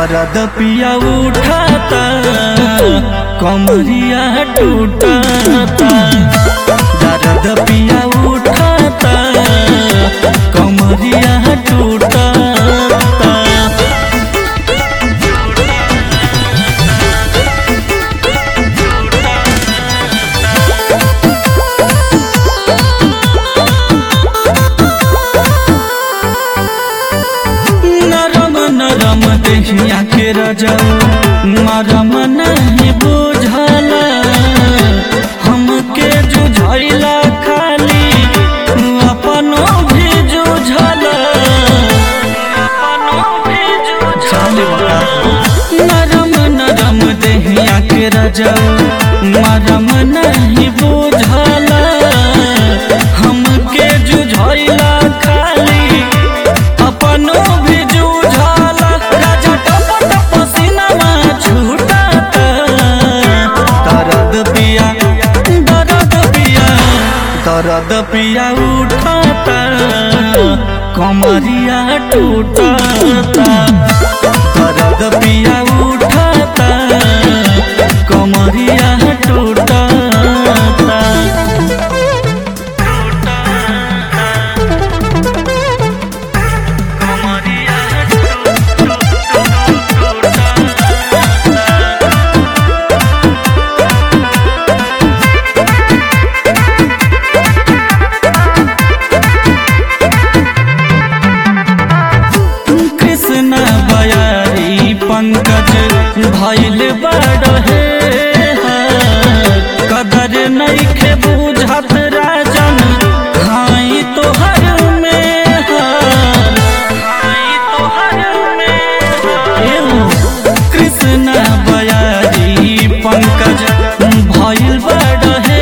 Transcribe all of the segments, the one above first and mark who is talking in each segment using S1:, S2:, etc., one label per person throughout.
S1: दर्द पिया उठाता कमरिया टूटाता। दर्द पिया उठाता कमरिया टूटाता। नरम देहिया के रजऊ मरम नहीं बुझला। हमके जुझैला खाली अपनो भी जुझला। नरम देहिया के रजऊ मरम नहीं बुझला। हमके जुझैला खाली अपनो भी जुझला। राजा टप टप सीना छूटाता। दर्द पिया उठाता कमरिया टूटाता। दर्द पिया उठाता कमरिया टूटाता। पंकज भइल बड़े कदर नइखे बुझत राजन। हाई तोहर में कृष्ण बयारी पंकज भइल बड़े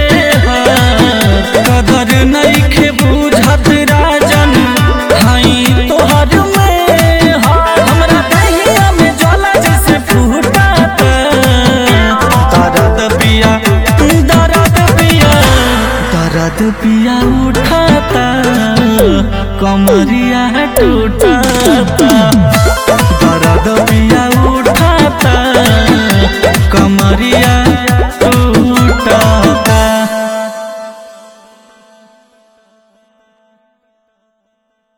S1: कदर नइखे बुझत राजन। हाई तोहर में पिया उठाता कमरिया टूटाता। दर्द पिया उठाता कमरिया